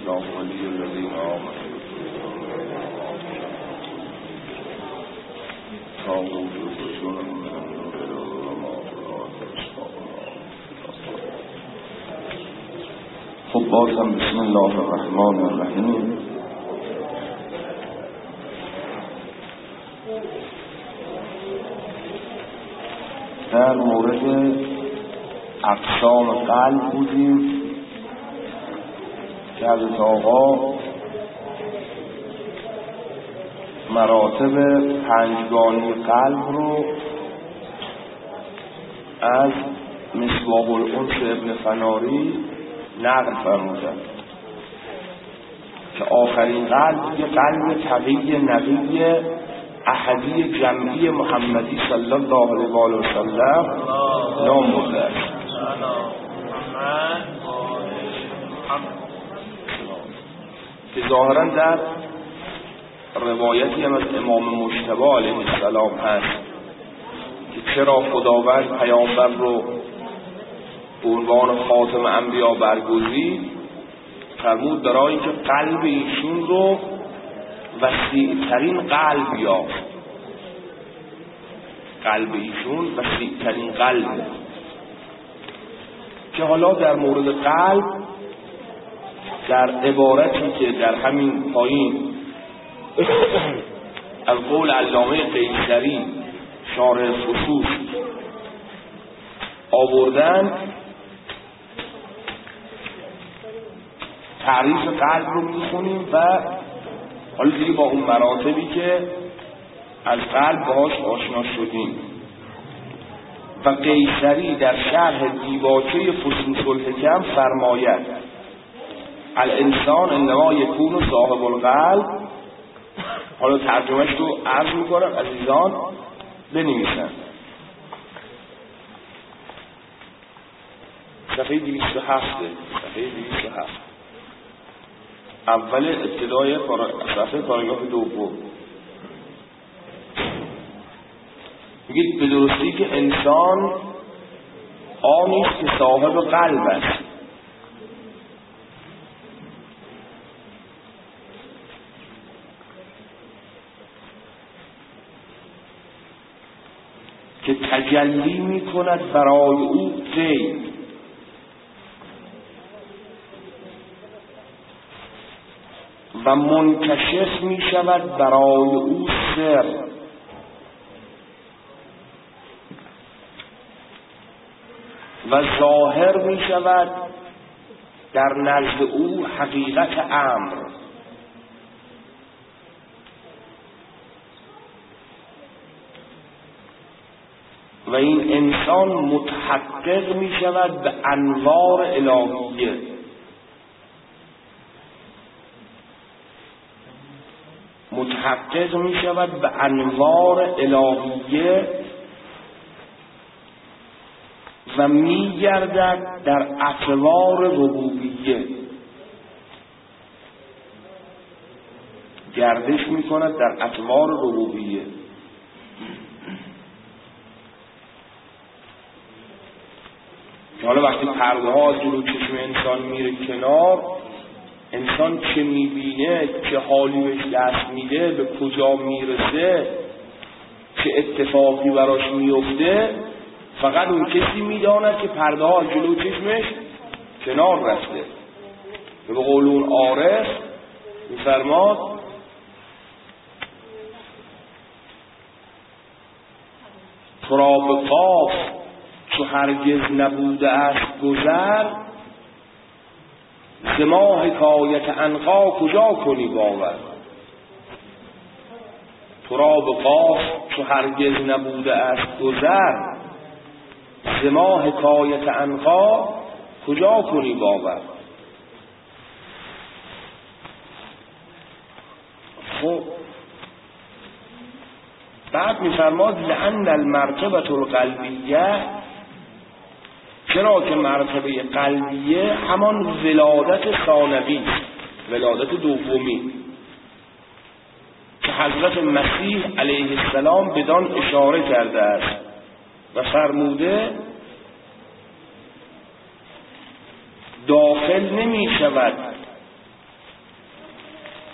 الله ولي الذين آمنوا تاغوت الرسول من النور إلى الظلمات خب بازم بسم الله الرحمن الرحیم. در مورد اقسام قلب بودیم که حضرت آقا مراتب پنجگانی قلب رو از مصباح الانس ابن فناری نقل فرمودن که آخرین قلب یه قلب تقی نقی احدی جمعی محمدی صلی الله علیه و سلم نام برده است. که ظاهرا در روایتی هم از امام مجتبی علیه السلام هست که چرا خداوند پیامبر رو به عنوان خاتم انبیا برگزید، فرمود برای اینکه قلب ایشون رو وسیع‌ترین قلب یافت. قلب ایشون وسیع‌ترین قلب. که حالا در مورد قلب در عبارتی که در همین پایین از قول علامه قیصری شارح فصوص آوردن، تعریف قلب رو میخونیم و حالا دیگه با اون مراتبی که از قلب باهاش آشنا شدیم. و قیصری در شرح دیباچه فصوص الحکم فرماید الانسان انما یکون صاحب القلب. حالا ترجمهش رو عرض میکنم عزیزان بنویسن. صفحه 207 صفحه 207 اول ابتدای صفحه پاراگراف دوم میگید به درستی که انسان آنی است که صاحب قلب است. که تجلی می کند برای او غیب و منکشف می شود برای او سر و ظاهر می شود در نزد او حقیقت امر. و این انسان متحقق می شود به انوار الهیه. متحقق می شود به انوار الهیه و می گردد در اطوار ربوبیه. گردش می کند در اطوار ربوبیه. حالا وقتی پرده ها از جلو چشم انسان میره کنار، انسان چه میبینه، چه حالی بهش دست میده، به کجا میرسه، چه اتفاقی براش میفته، فقط اون کسی میداند که پرده ها از جلو چشمش کنار رفته. به قول اون عارف میفرماد تراب قاف چو هرگز نبوده است گذر، ز ما حکایت عنقا کجا کنی باور. تراب قاف چو هرگز نبوده است گذر، ز ما حکایت عنقا کجا کنی باور. خب بعد میفرماد لأن المرتبة القلبیه، چرا که مرتبه قلبیه همان ولادت ثانوی، ولادت دومی که حضرت مسیح علیه السلام بدان اشاره کرده است و فرموده داخل نمی شود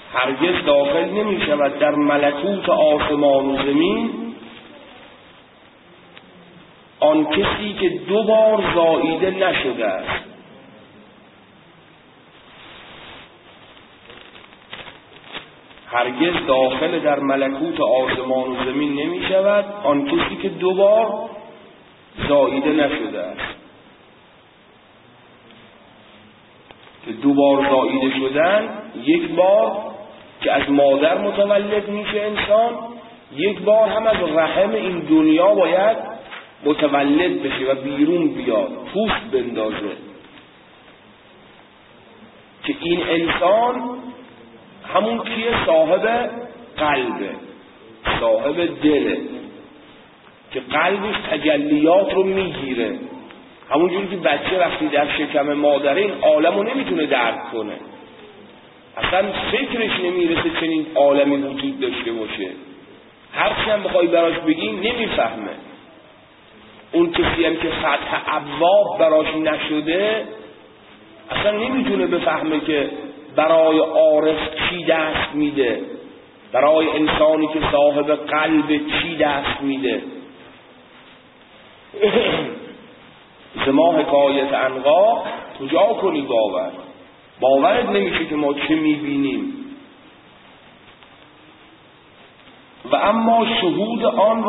هرگز داخل نمی شود در ملکوت آسمان و زمین آن کسی که 2 بار زاییده نشده است. هرگز داخل در ملکوت آسمان و زمین نمی شود آن کسی که 2 بار زاییده نشده است. که 2 بار زاییده شدن، 1 بار که از مادر متولد میشه انسان، 1 بار هم از رحم این دنیا باید متولد بشه و بیرون بیاد، پوست بندازه. که این انسان همون کیه؟ صاحب قلبه، صاحب دله، که قلبش تجلیات رو میگیره. همون جوری که بچه وقتی در شکم مادره این عالم رو نمیتونه درک کنه، اصلا فکرش نمیرسه چنین عالمی وجود داشته باشه، هرچی هم بخوای براش بگی نمیفهمه. اون کسی هم که فتح ابواب براش نشده اصلا نمیتونه بفهمه که برای عارف چی دست میده، برای انسانی که صاحب قلب چی دست میده. ما حکایت عنقا کجا کنی باورت نمیشه که ما چه میبینیم. و اما شهود آن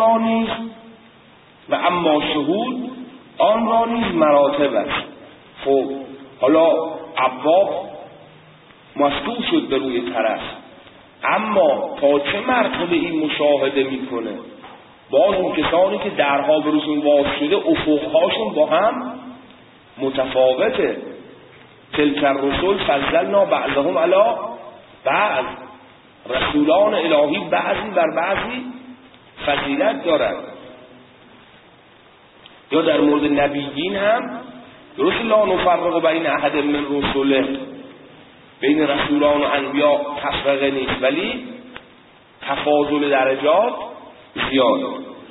را نیز مراتب است. خب حالا ابواب مفتوح شد به روی طرف، اما تا چه مرتبه این مشاهده میکنه؟ باز اون کسانی که درها برسون باز شده افقهاشون با هم متفاوته. تلک الرسل فضلنا بعضهم علی بعض، رسولان الهی بعضی بر بعضی فضیلت دارند. یا در مورد نبیین هم درست لا نفرق بین احد من رسله، بین رسولان و انبیا تفرقه نیست، ولی تفاضل درجات زیاد.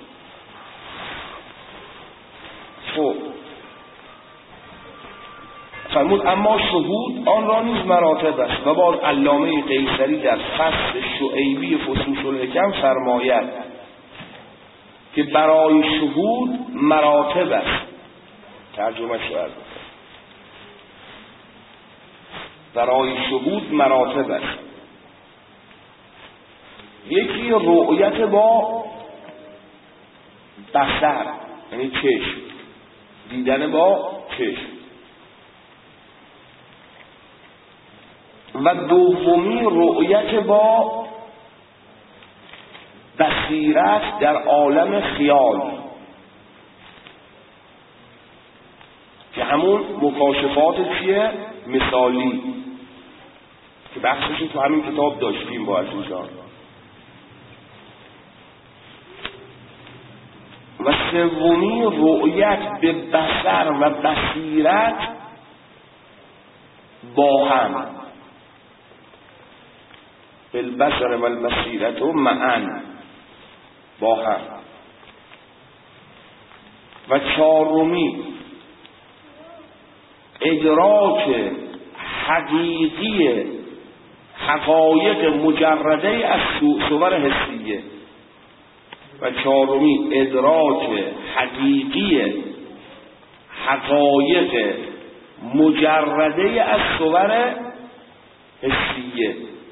خب فرمود اما شهود آن را نیز مراتب است. و باز علامه قیصری در فصل شعیبی فصوص الحکم فرماید که برای شهود مراتب است. ترجمه شد برای شهود مراتب است. یکی رؤیت با بصر، یعنی چشم، دیدن با چشم. و دومی رؤیت با بصیرت در عالم خیال، که همون مکاشفات چیه؟ مثالی، که بخشش تو همین کتاب داشتیم با عزیزان. و سومی رؤیت به بصر و بصیرت با هم، بالبصر و البصیرت معا، با هم. و چهارمی ادراک حقیقی حقایق مجرده از صور حسیه. و چهارمی ادراک حقیقی حقایق مجرده از صور حسیه،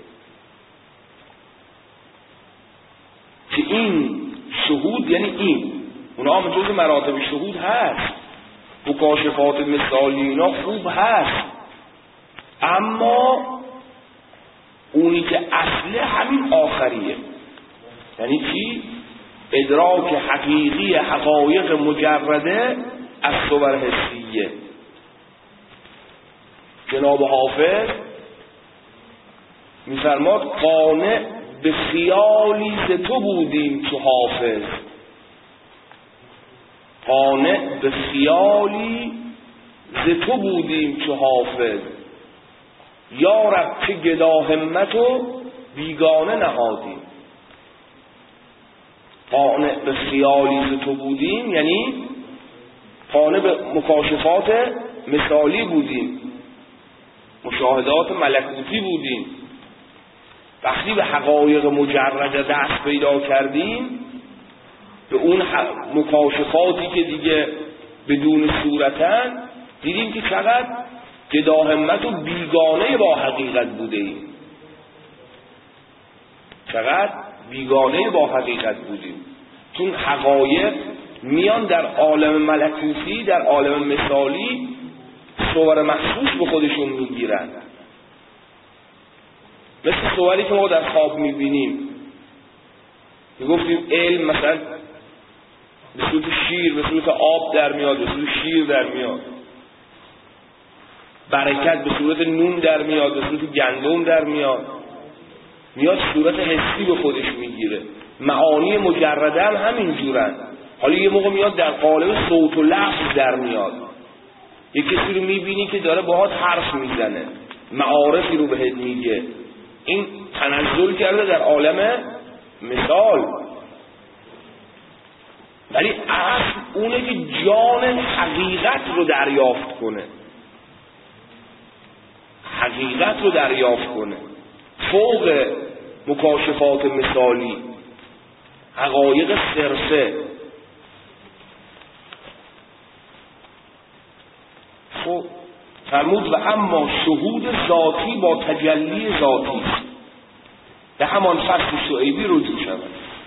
که این شهود یعنی این اونا هم جز مراتب شهود هست. مکاشفات مثالی اینا خوب هست، اما اونی که اصله همین آخریه. یعنی چی؟ ادراک حقیقی حقایق مجرده از صور حسیه. جناب حافظ می‌فرماد قانع به خیالی ز تو بودیم چو حافظ، قانع به خیالی ز تو بودیم چو حافظ، یا رب چه گدا همتو بیگانه نهادیم. قانع به خیالی ز تو بودیم یعنی قانع به مکاشفات مثالی بودیم، مشاهدات ملکوتی بودیم، وقتی به حقایق مجرد دست پیدا کردیم، به اون مکاشفاتی که دیگه بدون صورتن، دیدیم که چقدر جدا همت و بیگانه با حقیقت بوده ایم. چقدر بیگانه با حقیقت بودیم. چون حقایق میان در عالم ملکوتی، در عالم مثالی صور مخصوص به خودشون میگیرن. مثل صوری که ما در خواب میبینیم. میگفتیم علم مثلا به صورت شیر، به صورت آب در میاد، به صورت شیر در میاد. برکت به صورت نون در میاد، به صورت گندم در میاد. میاد صورت حسی به خودش میگیره. معانی مجرده هم همین جورن. حالا یه موقع میاد در قالب صوت و لفظ در میاد. یه کسی رو میبینی که داره باهات حرف میزنه، معارفی رو بهت میگه. این تنزل کرده در عالم مثال. ولی اصل اونه که جان حقیقت رو دریافت کنه، حقیقت رو دریافت کنه فوق مکاشفات مثالی، حقایق صرفه. خب فرمود و اما شهود ذاتی با تجلی ذاتی به همان فصل شعیبی رجوع شود.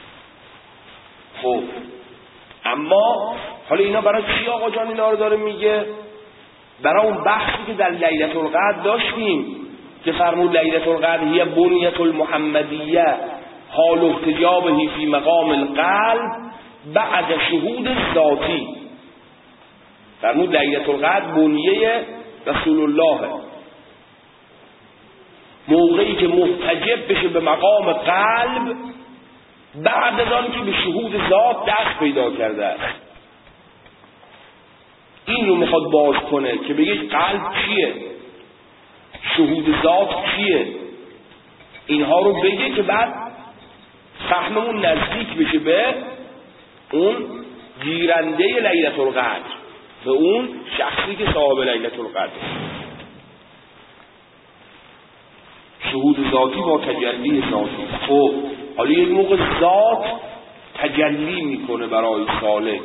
خب اما حالا اینا برای چی آقا جان اینا رو داره میگه؟ برای اون بحثی که در لیلة القدر داشتیم که فرمود لیلة القدر هی بنیة المحمدیه حال احتجابه فی مقام القلب بعد شهود ذاتی. فرمود لیلة القدر بنیه رسول الله، موقعی که محتجب بشه به مقام قلب بعد از آن که به شهود ذات دست پیدا کرده است. این رو میخواد باز کنه که بگه قلب چیه، شهود ذات چیه، اینها رو بگه که بعد فهممون نزدیک بشه به اون گیرنده لیلة القدر، به اون شخصی که صاحب لیلة القدر. شهود ذاتی با تجلی ذاتی. خب حالا یک موقع ذات تجلی میکنه برای سالک،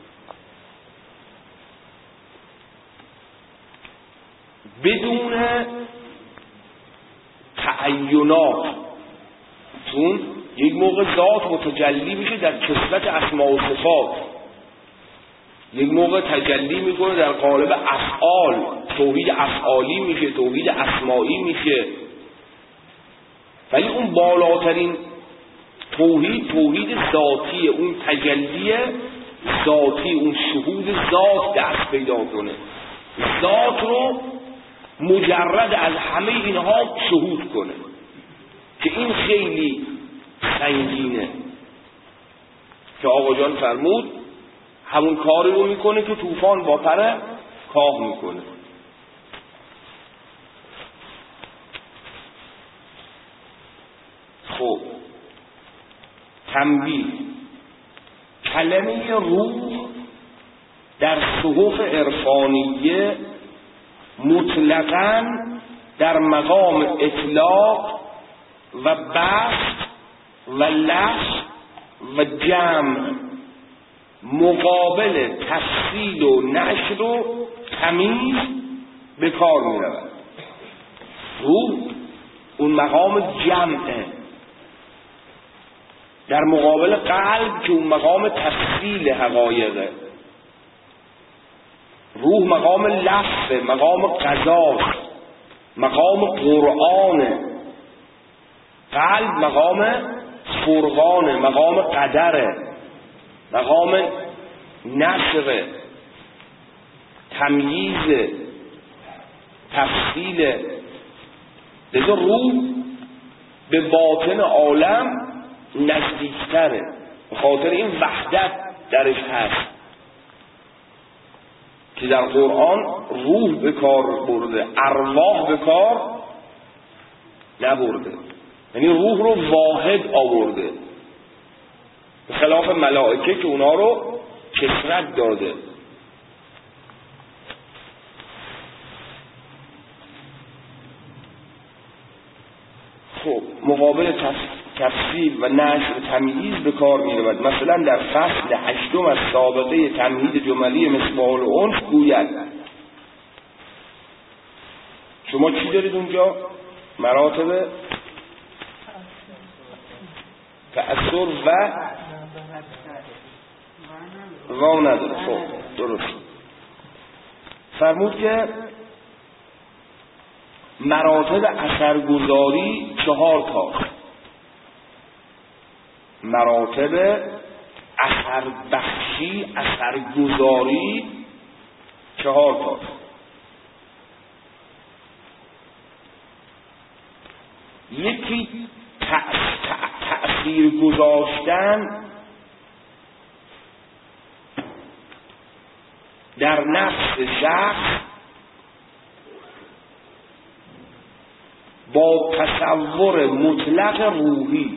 بدون تعینات. چون یک موقع ذات متجلی میشه در کثرت اسماء و صفات، یک موقع تجلی میکنه در قالب افعال، توحید افعالی میشه، توحید اسمائی میشه. ولی اون بالاترین توحید، توحید ذاتی، اون تجلی ذاتی، اون شهود ذات دست پیدا کنه، ذات رو مجرد از همه اینها شهود کنه، که این خیلی سنگینه. که آقا جان فرمود همون کاری رو میکنه که طوفان با پر کاه میکنه. خب تنبیه، کلمه روح در صحف عرفانیه مطلقاً در مقام اطلاق و بسط و لفظ و جمع مقابل تفصیل و نشر و تمیز به کار می رود. روح اون مقام جمعه در مقابل قلب که اون مقام تفصیل حقایقه. روح مقام لفظه، مقام قضاست، مقام قرآنه. قلب مقام فرقانه، مقام قدره، مقام نشره، تمییز، تفصیل. لذا روح به باطن عالم نزدیکتره، به خاطر این وحدت درش هست که در قرآن روح به کار برده، ارواح به کار نبرده. یعنی روح رو واحد آورده، به خلاف ملائکه که اونا رو کثرت داده. خب مقابل تفصیل و نشر تمییز به کار می رود. مثلا در فصل 8 از سابقه تمهید جملی مصباح الانس گوید شما چی دارید اونجا؟ مراتب تأثر و واو نداره. خب درست فرمود که مراتب اثرگذاری 4 تا، مراتب اثربخشی اثرگذاری 4 تا. یکی تأثیر گذاشتن در نفس شخص با تصور مطلق روحی.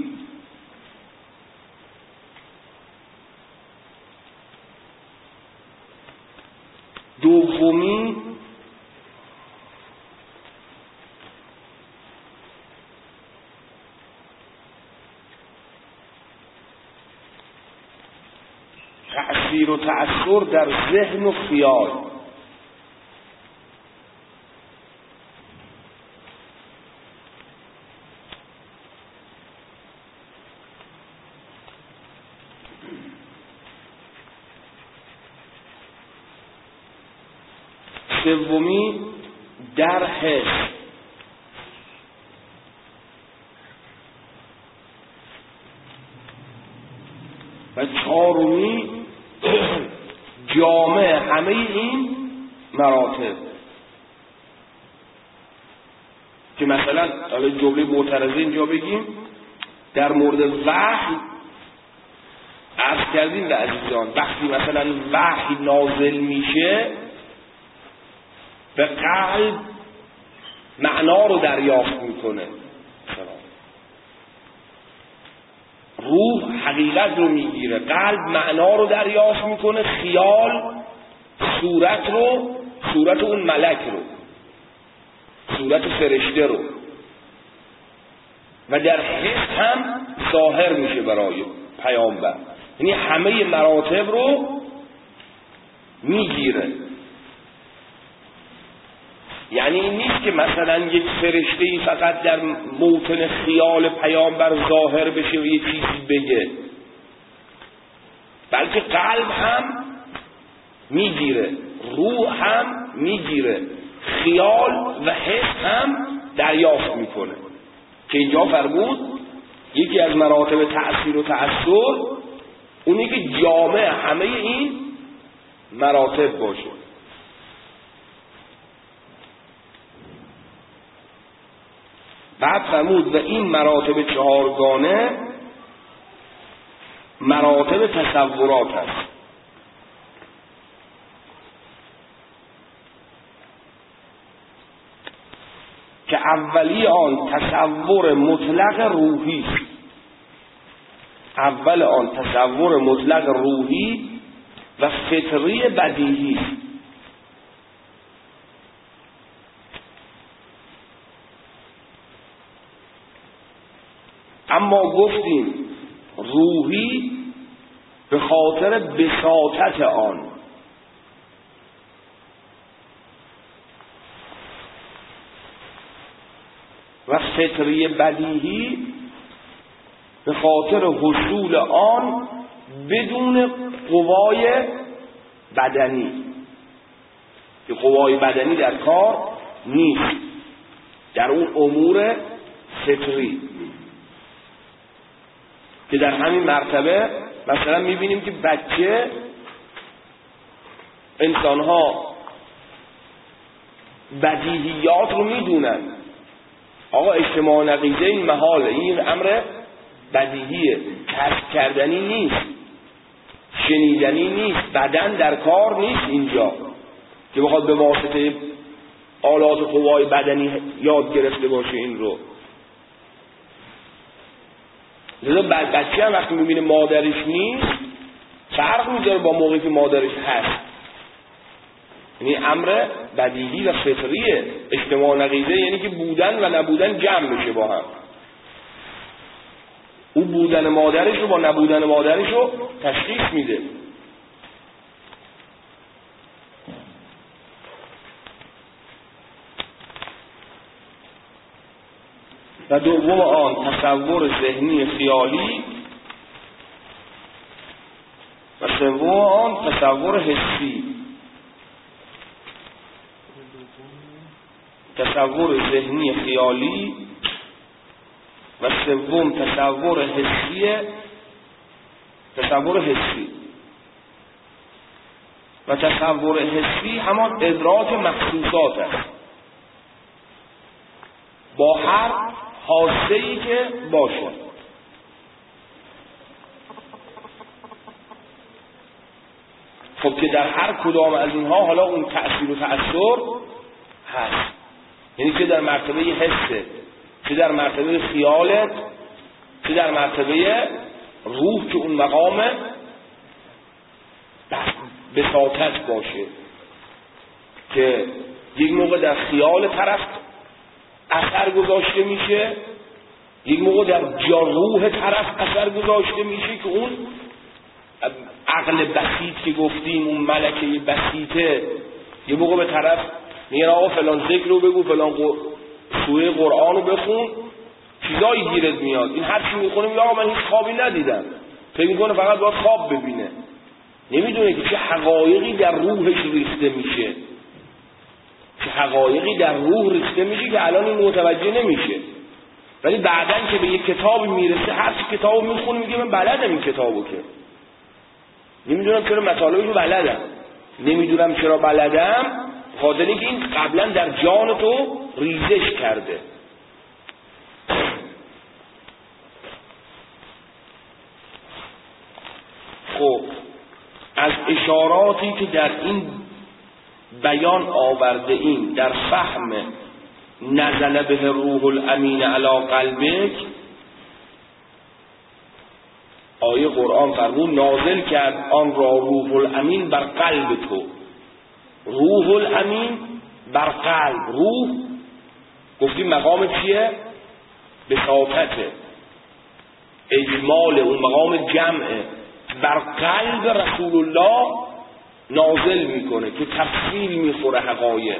دومی تأثیر و تأثر در ذهن و خیال. سومی در حس. و چهارمی جامع همه این مراتب. که مثلا حالا جمله معترضه اینجا بگیم در مورد وحی عرض کردیم به عزیزان وقتی مثلا وحی نازل میشه به قلب معنا رو دریافت میکنه، روح حقیقت رو میگیره، قلب معنا رو دریافت میکنه، خیال صورت اون ملک رو، صورت فرشته رو، و در حس هم ظاهر میشه برای پیامبر. یعنی همه مراتب رو میگیره. یعنی این نیست که مثلا یک فرشته‌ای فقط در موطن خیال پیامبر ظاهر بشه و یه چیزی بگه، بلکه قلب هم میگیره، روح هم میگیره، خیال و حس هم دریافت میکنه. که اینجا فرمود یکی از مراتب تأثیر و تأثر اونی که جامع همه این مراتب باشه. بعد فرمود و این مراتب 4گانه مراتب تصورات است که اولی آن تصور مطلق روحی است. اول آن تصور مطلق روحی و فطری بدیهی است. اما گفتیم روحی به خاطر بساطت آن و فطری بدیهی به خاطر حصول آن بدون قوای بدنی، که قوای بدنی در کار نیست در اون امور فطری. که در همین مرتبه مثلا میبینیم که بچه انسانها بدیهیات رو میدونن. آقا اجتماع نقیضه این محاله، این امر بدیهیه، کسب کردنی نیست، شنیدنی نیست، بدن در کار نیست اینجا که بخواد به واسطه آلات قوای بدنی یاد گرفته باشه این رو. لذا بچه هم وقتی میبینه مادرش نیست فرق میذاره با موقعی که مادرش هست. یعنی امر بدیهی و فطریه. اجتماع نقیضه یعنی که بودن و نبودن جمع بشه با هم. او بودن مادرش رو با نبودن مادرش رو تشخیص میده. و دوم آن تصور ذهنی خیالی و سوم آن تصور حسی. تصور ذهنی خیالی و سوم تصور حسی. تصور حسی و تصور حسی همان ادراک مخصوصات است با هر حاسه‌ای که باشه. خب که در هر کدام از اینها حالا اون تأثیر و تأثیر هست، یعنی که در مرتبه حسه، چه در مرتبه خیالت، چه در مرتبه روح که اون مقام بساطت باشه که یک موقع در خیال طرف اثر گذاشته میشه، یک موقع در روح طرف اثر گذاشته میشه که اون عقل بسیط که گفتیم، اون ملکه بسیطه یه موقع به طرف میگه آقا فلان ذکر رو بگو، فلان سوره قرآن رو بخون، چیزایی گیرت میاد. این هر چی میخونه میگه آقا من هیچ خوابی ندیدم، فکر میکنه فقط باید خواب ببینه، نمیدونه که چه حقایقی در روحش ریخته میشه، چه حقایقی در روح ریخته میشه که الان این متوجه نمیشه. ولی بعدن که به یک کتابی میرسه، هر چی کتابو میخونه میگه من بلدم این کتابو، که نمیدونم چرا مطالبشو بلدم، نمیدونم چرا بلدم، خاطر اینکه این قبلا در جان تو ریزش کرده. خب از اشاراتی که در این بیان آورده این در فهم نزل به روح الامین علی قلبک، آیه قرآن فرمود نازل کرد آن را روح الامین بر قلب تو. روح الامین بر قلب، روح گفتیم مقام چیه؟ بساطته، اجمال، اون مقام جمعه، بر قلب رسول الله نازل میکنه که تفصیل میخوره حقایق.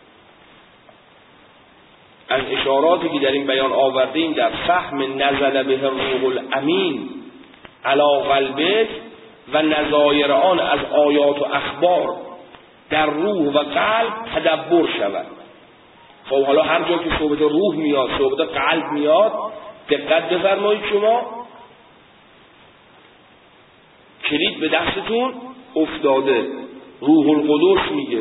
از اشاراتی که در این بیان آورده این در فهم نزل به روح الامین علی قلبک و نظایر آن از آیات و اخبار در روح و قلب تدبر شود. خب حالا هر جا که صحبت روح میاد، صحبت قلب میاد، دقت بفرمایید شما، کلید به دستتون افتاده. روح القدس میگه،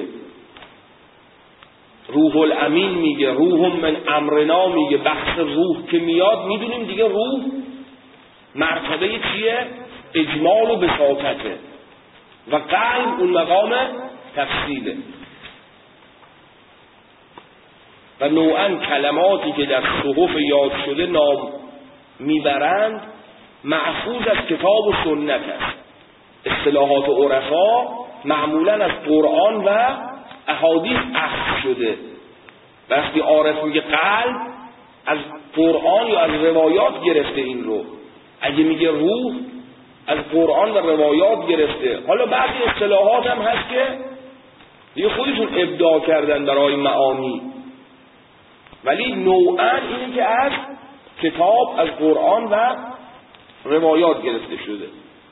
روح الامین میگه، روح من امرنا میگه. بحث روح که میاد میدونیم دیگه روح مرتبه چیه؟ اجمال و بساطته، و قلب اون مقام تفصیله. و نوعا کلماتی که در صحف یاد شده نام میبرند محفوظ از کتاب و سنت است. اصطلاحات عرفا معمولا از قرآن و احادیث اخذ شده. وقتی عارف میگه قلب، از قرآن یا از روایات گرفته این رو. اگه میگه روح، از قرآن و روایات گرفته. حالا بعضی اصطلاحات هم هست که دیگه خودشون ابداع کردن برای معانی، ولی نوعا اینه که از کتاب، از قرآن و روایات گرفته شده.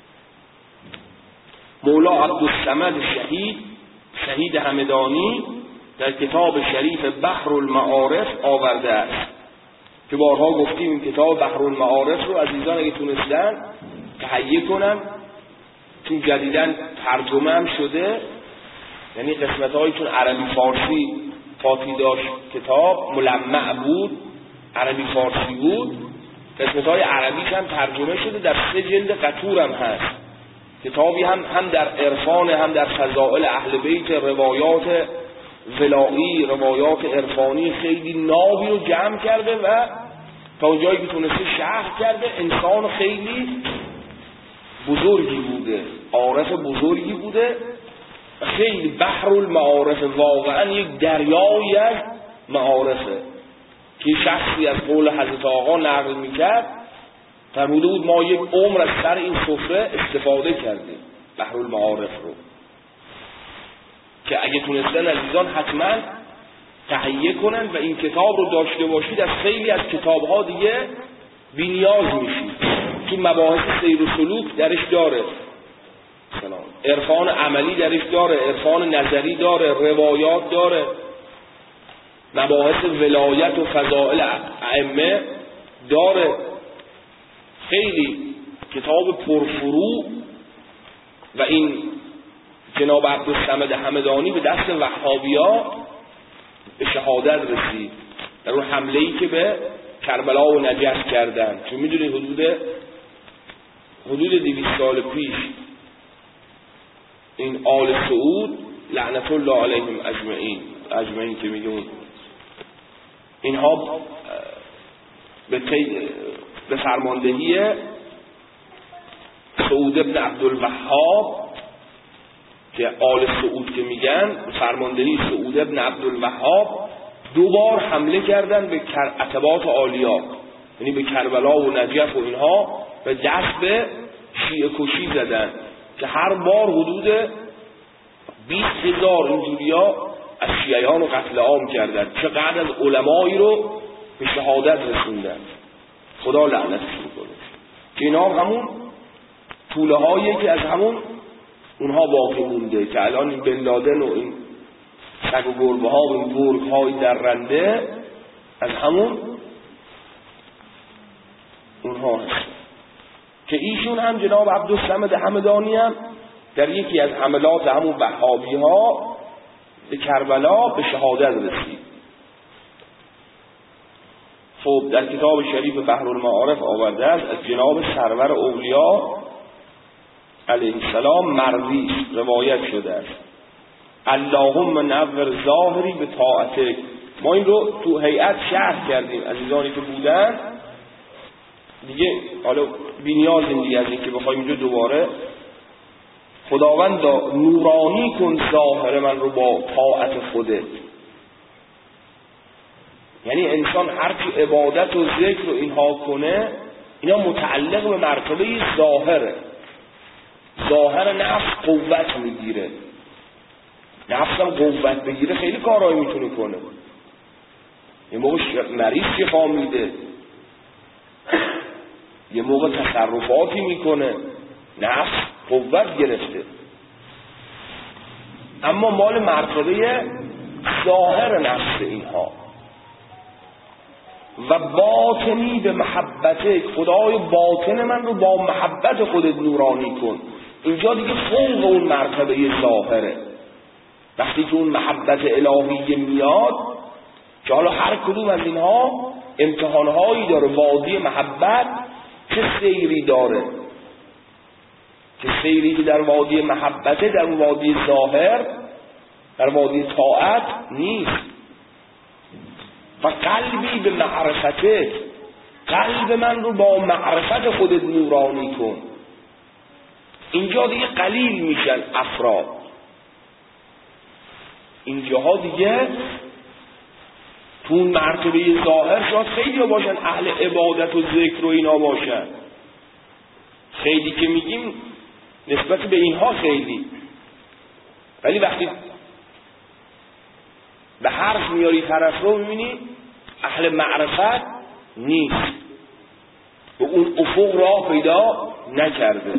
مولا عبدالصمد شهید همدانی در کتاب شریف بحر المعارف آورده است که بارها گفتیم این کتاب بحر المعارف رو عزیزان اگه تونستن تهیه کنن، چون جدیدن ترجمه هم شده، یعنی قسمت‌هایی چون عربی فارسی فاتی داشت، کتاب ملمع بود، عربی فارسی بود، قسمت‌های عربیش هم ترجمه شده، در 3 جلد قطور هم هست. کتابی هم در عرفان، هم در فضائل اهل بیت، روایات ولایی، روایات عرفانی خیلی نابی رو جمع کرده و تا اونجایی که تونسته شرح کرده. انسان خیلی بزرگی بوده، عارف بزرگی بوده، خیلی بحر المعارف، واقعا یک دریایی از معارفه که شخصی از قول حضرت آقا نقل میکرد فرموده بود ما یک عمر از سر این سفره استفاده کردیم، بحرالمعارف رو، که اگه تونستن عزیزان حتما تهیه کنن و این کتاب رو داشته باشید، از خیلی از کتاب‌ها دیگه بی‌نیاز میشید. چون مباحث سیر و سلوک درش داره، عرفان عملی درش داره، عرفان نظری داره، روایات داره، مباحث ولایت و فضائل ائمه داره. خیلی کتاب پرفروع. و این جناب عبدالصمد همدانی به دست وهابی‌ها به شهادت رسید در اون حمله‌ای که به کربلا و نجف کردن. چون میدونید حدود 200 سال پیش این آل سعود لعنت الله علیهم اجمعین که میگون، اینها به فرماندهی سعود ابن عبدالوهاب، که آل سعود که میگن، فرماندهی سعود ابن عبدالوهاب 2 بار حمله کردن به عتبات عالیا، یعنی به کربلا و نجف و اینها، و دست به شیعه کشی زدن که هر بار حدود 20,000 اینجوریا از شیعیان رو قتل عام کردن. چقدر از علمایی رو به شهادت رسوندن. خدا لعنتشون کنه. که اینا همون طوله هایی که از همون اونها باقی مونده، که الان این بن لادن و این سگ و گربه ها و این گرگ های در رنده از همون اونها هست. که ایشون هم جناب عبدالصمد همدانی هم در یکی از حملات همون وهابی ها به کربلا به شهادت رسید. خب در کتاب شریف بحرالمعارف آورده است از جناب سرور اولیاء علیه السلام مروی روایت شده است: اللهم نور ظاهری به طاعتک. ما این رو تو هیئت شرح کردیم، عزیزانی که بودن دیگه حالا بی‌نیازیم دیگه از این که بخوایم اینجا دوباره. خداوندا نورانی کن ظاهر من رو با طاعت خودت. یعنی انسان هرچی عبادت و ذکر و اینها کنه، اینا متعلق به مرتبه ظاهره. ظاهر نفس قوت میگیره، نفسم قوت بگیره خیلی کارهایی میتونه کنه. یه موقع مریض شفا میده، یه موقع تصرفاتی میکنه، نفس قوت گرفته. اما مال مرتبه ظاهر نفس اینها. و باطنی به محبته، خدای باطن من رو با محبت خودت نورانی کن. اینجا دیگه فوق اون مرتبه ظاهره. وقتی که اون محبت الهی میاد، که حالا هر کدوم از اینها امتحانهایی داره، وادی محبت چه سیری داره، که سیری که در وادی محبته، در وادی ظاهر، در وادی طاعت نیست. و قلبی به معرفته، قلب من رو با معرفت خودت نورانی کن. اینجا دیگه قلیل میشن افراد، اینجاها دیگه تو اون مرتبه ظاهر شاید خیلی ها باشن اهل عبادت و ذکر و اینا باشن، خیلی که میگیم نسبت به اینها خیلی، ولی وقتی به حرف میاری طرف رو میبینی اهل معرفت نیست، به اون افق راه پیدا نکرده.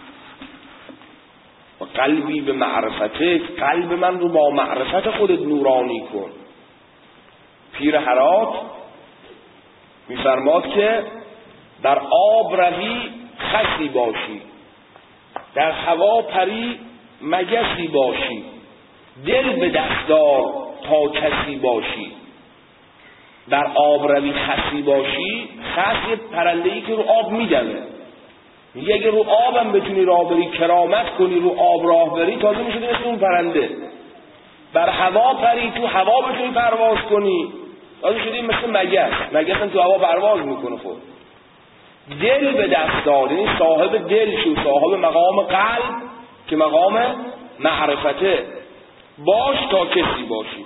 و قلبی به معرفته، قلب من رو با معرفت خودت نورانی کن. پیر هرات میفرماد که در آب روی خسی باشی، در هوا پری مگسی باشی، دل به دستار تا کسی باشی. در آب روی خسی باشی، خس یه پرنده‌ای که رو آب میدمه، میگه اگه رو آبم بتونی راه بری، کرامت کنی، رو آب راه بری، تازه میشدی مثل اون پرنده. بر هوا پری، تو هوا بتونی پرواز کنی، تازه شدی مثل مگس هم تو هوا پرواز میکنه. خود دل به دست دار، یعنی صاحب دل شو، صاحب مقام قلب که مقام معرفته باش تا کسی باشی.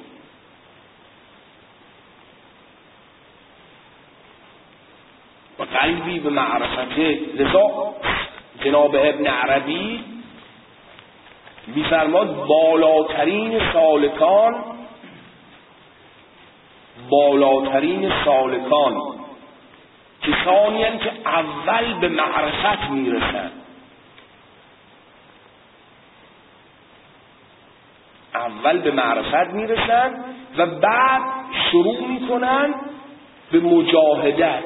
و قلبی به معرفته. لذا جناب ابن عربی می‌فرماد بالاترین سالکان کسانی هستند که اول به معرفت میرسند، و بعد شروع میکنن به مجاهدت.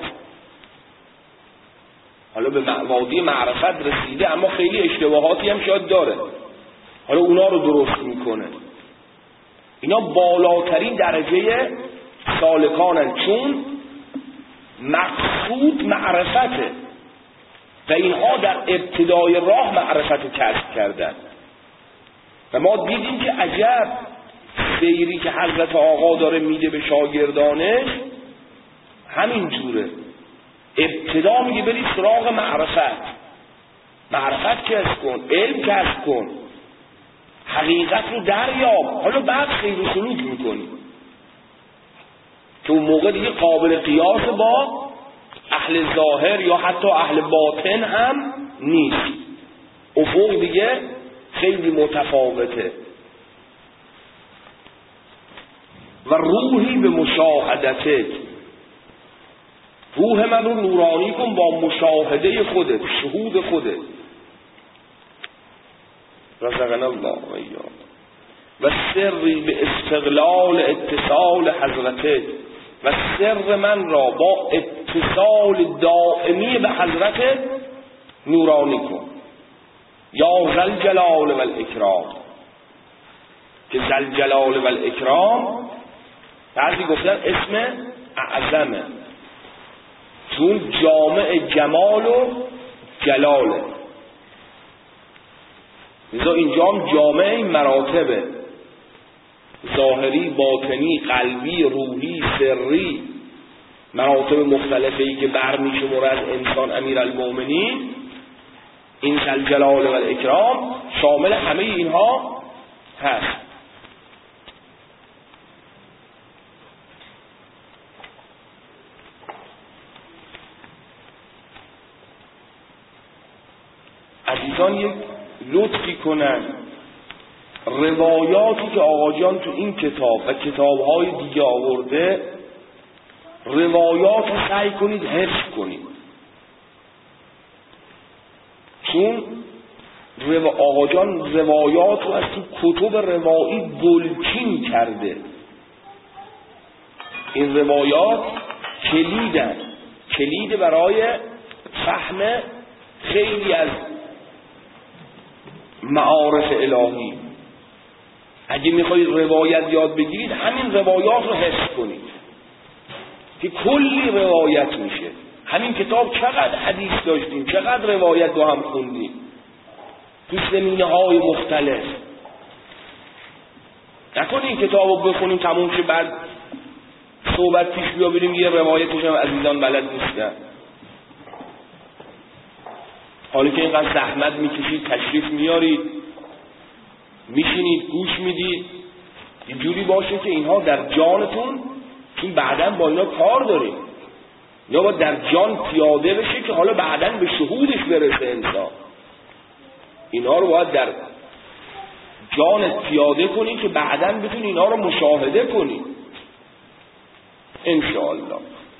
حالا به وادی معرفت رسیده اما خیلی اشتباهاتی هم شاید داره، حالا اونا رو درست میکنه. اینا بالاترین درجه سالکانن، چون مقصود معرفته و اینها در ابتدای راه معرفت کسب کردن. و ما دیدیم که عجب سیری که حضرت آقا داره میده به شاگردانش همین جوره. ابتدا میگه برید سراغ معرفت کسب کن، علم کسب کن، حقیقت رو دریاب، حالا بعد خیر و سلوک میکنی که اون موقع دیگه قابل قیاس با اهل ظاهر یا حتی اهل باطن هم نیست، افق دیگه خیلی متفاوته. و روحی به مشاهدتت، روح من رو نورانی کن با مشاهده خودت، شهود خودت. رزقنا الله و ایاک. و سری به استقلال اتصال حضرتت، و سر من را با اتصال دائمی به حضرتت نورانی کن. یا ذل جلال و الاکرام، که ذل جلال و الاکرام بعضی گفتن اسم اعظمه، چون جامع جمال و جلاله. لذا اینجا هم جامع مراتبه، ظاهری، باطنی، قلبی، روحی، سری، مراتب مختلفی که برمی‌شماره از انسان امیرالمومنین. این ذل جلال و الاکرام شامل همه اینها هست. عزیزان یک لطفی کنن، روایاتی که آقا جان تو این کتاب و کتاب‌های دیگه آورده، روایات رو سعی کنید حفظ کنید، چون آقا جان روایات رو از تو کتب روایی گلچین کرده. این روایات کلید برای فهم خیلی از معارف الهی. اگه میخواید روایت یاد بگیرید همین روایات رو حفظ کنید که کلی روایت میشه. همین کتاب چقدر حدیث داشتیم، چقدر روایت رو هم خوندیم تو زمینه‌های مختلف. نکنید این کتاب رو بخونیم تموم شه بعد صحبت پیش بیا بریم یه روایتش هم عزیزان بلد نیستن. حالا که اینقدر زحمت میکشید، تشریف میارید، میشینید، گوش میدید، یه جوری باشه که اینها در جانتون، چون بعداً با اینا کار داریم، یا باید در جان پیاده بشه که حالا بعداً به شهودش برسه انسان. اینا رو باید در جانت پیاده کنی که بعداً بتونی اینا رو مشاهده کنی انشاءالله.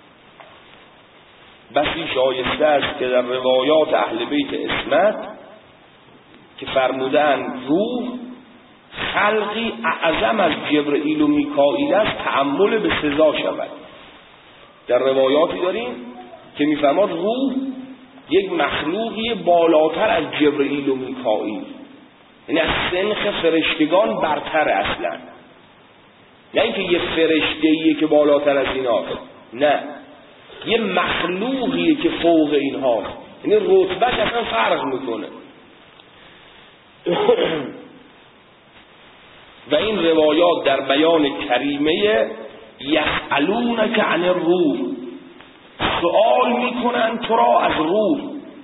بسی شایسته است که در روایات اهل بیت عصمت که فرمودن روح خلقی اعظم از جبرئیل و میکائیل است تأمل به سزا شود. در روایاتی داریم که میفرماد روح یک مخلوقی بالاتر از جبرئیل و میکائیل، یعنی از سنخ فرشتگان برتر اصلا. نه اینکه یه فرشته‌ایه که بالاتر از ایناست، نه، یه مخلوقیه که فوق اینهاست، یعنی رتبهش اصلا فرق میکنه. و این روایات در بیان کریمه یسألونک عن الروح، سؤال میکنن تو را از روح.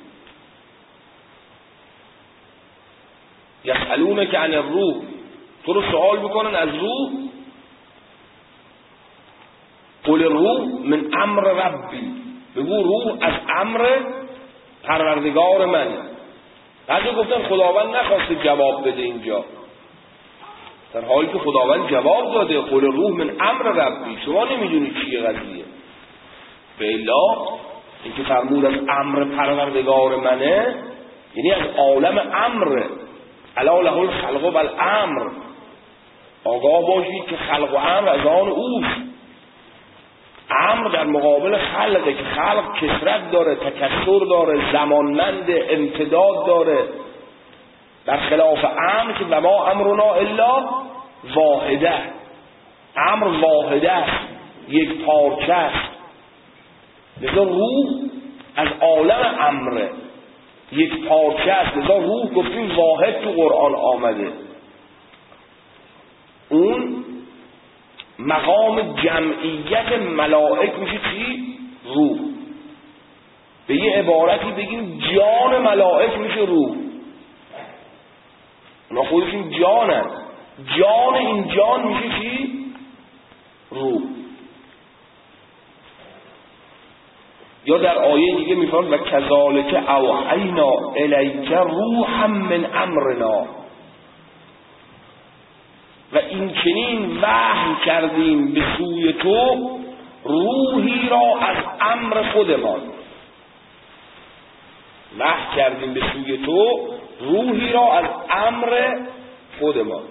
یسألونک عن الروح، تو رو سؤال میکنن از روح. قل الروح من امر ربی، بگو روح از امر پروردگار منه. بعضی گفتن خداوند نخواسته جواب بده اینجا، در حالی که خداوند جواب داده قل روح من امر ربی، شما نمیدونی چیه قضیه. بلا اینکه فرمود از امر پروردگار منه یعنی از عالم امر، الا له الخلق و الامر. آگاه باشید که خلق و امر از آن اوست. امر در مقابل خلقه که خلق کثرت داره، تکثر داره، زمانمند، امتداد داره، در خلاف امر که وما امرنا الا واحده. امر واحده است، یک پارچه است. لذا روح از عالم امره، یک پارچه است. لذا روح گفتیم واحد تو قرآن آمده. اون مقام جمعیت ملائک میشه چی؟ روح. به یه عبارتی بگیم جان ملائک میشه روح. اونا خودشون جانن، جان این جان میشه چی؟ روح. یا در آیه دیگه میفرماد و کذالک اوحینا الیک روحا من امرنا، و این چنین وحی کردیم به سوی تو روحی را از امر خودمان. وحی کردیم به سوی تو روحی را از امر خودمان.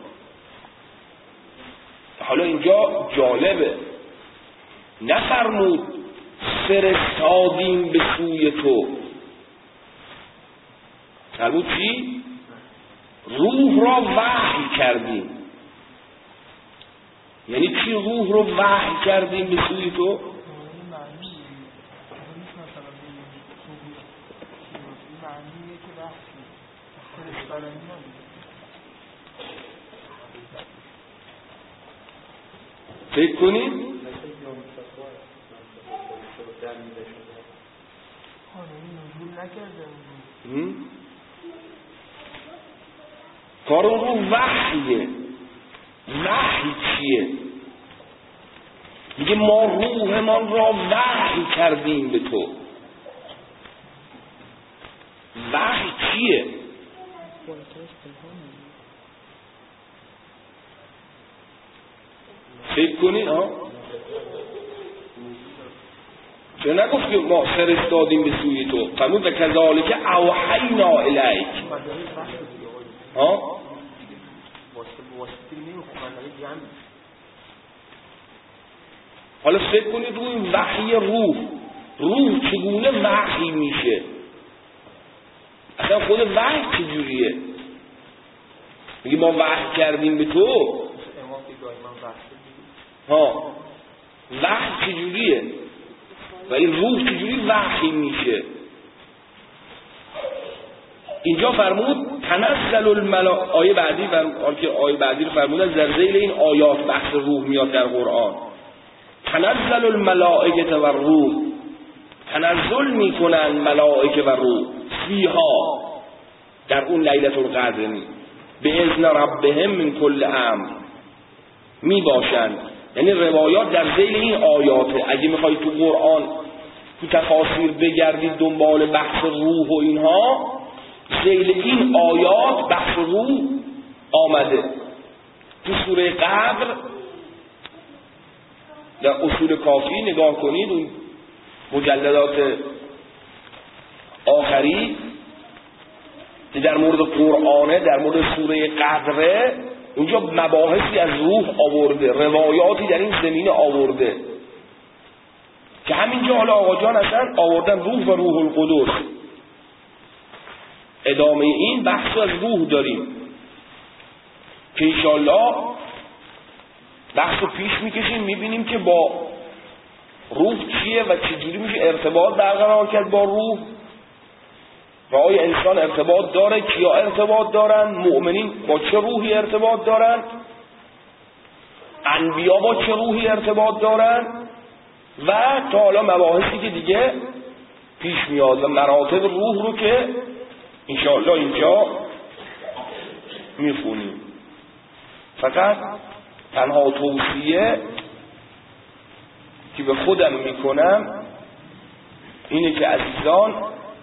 حالا اینجا جالبه، نفرمود فرستادیم به سوی تو، فرمود چی؟ روح را وحی کردیم. یعنی چی روح رو وحی کردیم به سوی تو؟ فکر کنید کار رو وحیه. وحی چیه؟ میگه ما روحمان را وحی کردیم به تو. وحی چیه؟ فکر کنید چه نگفت که ما فرستادیم به سوی تو؟ فرمود و کذالک اوحینا الیک. حالا فکر کنید روی وحی روح چگونه وحی میشه؟ اصلا خود وحی چجوریه؟ میگه ما وحی کردیم به تو. وحی چجوریه؟ و این روح چجوری وحی میشه؟ اینجا فرمود تنزل الملائکه. آیه بعدی رو فرمود از در ذیل این آیات بحث روح میاد در قرآن. تنزل الملائکه و روح، تنزل میکنن ملائکه و روح فیها، در اون لیلة القدر، به اذن ربهم من کل امر می باشند. یعنی روایات در ذیل این آیاته. اگه میخوای تو قرآن تو تفاسیر بگردید دنبال بحث روح و اینها، ذیل این آیات بحث روح آمده. تو سوره قدر در اصول کافی نگاه کنید، اون مجلدات آخری که در مورد قرآنه، در مورد سوره قدره، اونجا مباحثی از روح آورده، روایاتی در این زمینه آورده که همینجا حالا آقا جان اصلا آوردن روح و روح القدس. ادامه این بحث از روح داریم که انشالله بحث رو پیش میکشیم، میبینیم که با روح چیه و چجوری میشه ارتباط برقرار کرد با روح و آیا انسان ارتباط داره، کیا ارتباط دارن، مؤمنین با چه روحی ارتباط دارن، انبیا با چه روحی ارتباط دارن، و تا حالا مباحثی که دیگه پیش میاد و مراتب روح رو که انشاءالله اینجا میخونیم. فقط تنها توصیه که به خودم میکنم اینه که عزیزان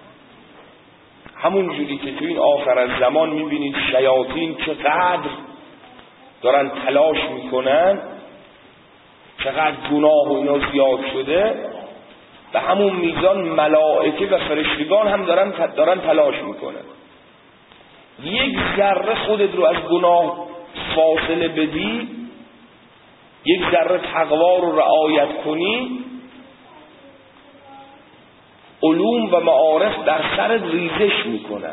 همون جوری که تو این آخر از زمان میبینید شیاطین چقدر دارن تلاش میکنن، چقدر گناه و اینا زیاد شده، به همون میزان ملائکه و فرشتگان هم دارن تلاش میکنن. یک ذره خودت رو از گناه فاصله بدی، یک ذره تقوا رو رعایت کنی، علوم و معارف در سرت ریزش میکنن.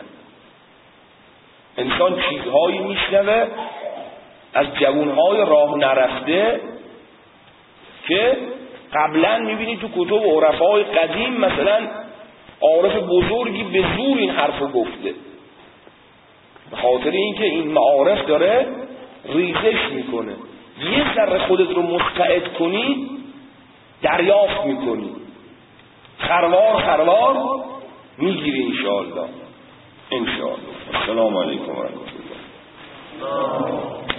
انسان چیزهایی میشنوه از جوانهای راه نرفته که قبلا میبینی تو کتب عرفای قدیم مثلا عارف بزرگی به زور این حرفو گفته، به خاطر اینکه این معارف داره ریزش میکنه. یه ذره خودت رو مستعد کنی دریافت میکنی، خروار میگیری انشاءالله. السلام علیکم و رحمت الله.